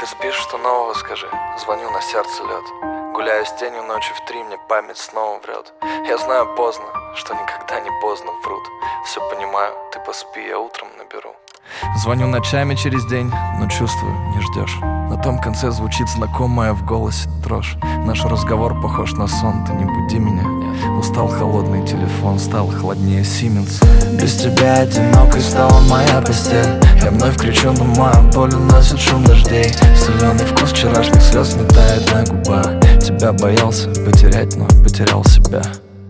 спишь, что нового скажи. Звоню, на сердце лед. Гуляю с тенью ночью в 3, мне память снова врет. Я знаю поздно, что никогда не поздно, врут. Все понимаю, ты поспи, я утром наберу. Звоню ночами через день, но чувствую, не ждешь. На том конце звучит знакомая в голосе дрожь. Наш разговор похож на сон, ты не буди меня. Устал холодный телефон, стал холоднее Siemens. Без тебя одинокой стала моя постель. Я вновь кричу, но мою боль уносит шум дождей. Соленый вкус вчерашних слез не тает на губах. Тебя боялся потерять, но потерял себя.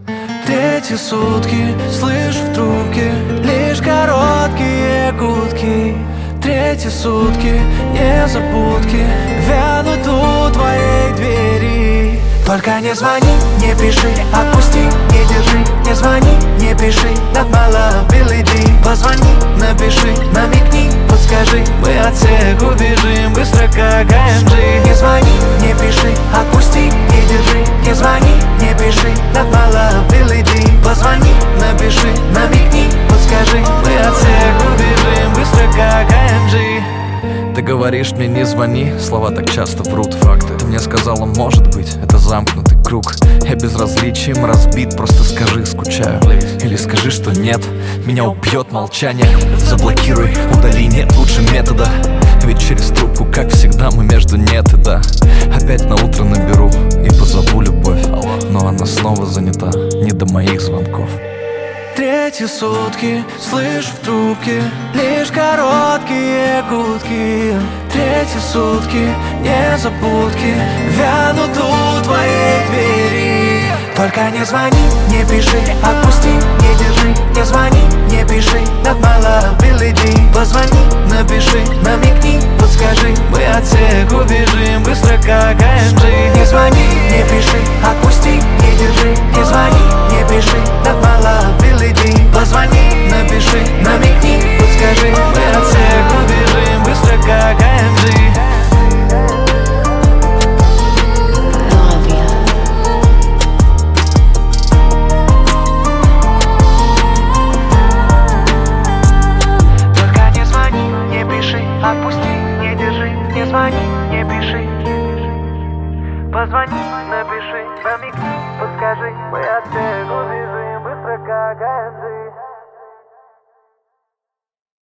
Третьи сутки, слышу в трубке лишь короткие гудки. Третьи сутки, незабудки вянут у твоей двери. Только не звони, не пиши, отпусти, не держи. Не звони, не пиши, not my love, Billie Jean. Позвони, напиши, намекни, подскажи. Мы от всех убежим быстро, как AMG. Не звони, не пиши, отпусти, не держи. Не звони, не пиши, not my love, Billie Jean. Позвони, напиши, намекни, подскажи. Мы от всех убежим быстро, как AMG. Ты говоришь мне не звони, слова так часто врут. Факты. Ты мне сказала, может быть, это замкнутый круг. Я безразличием разбит, просто скажи, скучаю. Или скажи, что нет, меня убьет молчание. Заблокируй, удали, нет лучше метода. Ведь через трубку, как всегда, мы между нет и да. Опять на утро наберу и позову любовь. Но она снова занята, не до моих звонков. Третьи сутки, слышу в трубке лишь короткие гудки. Третьи сутки, незабудки вянут у твоей двери. Только не звони, не пиши, отпусти, не держи. Не звони, не пиши, not my love, Billie Jean. Позвони, напиши, намекни, подскажи. Мы от всех убежим быстро, как AMG. Не звони, не пиши, отпусти, не держи. Не звони, не пиши, not my love, Billie Jean. Позвони, напиши, намекни, подскажи. Мы от всех убежим быстро, как AMG. Отпусти, не держи, не звони, не пиши. Позвони, напиши, намекни, подскажи. Мы от всех убежим быстро, как AMG.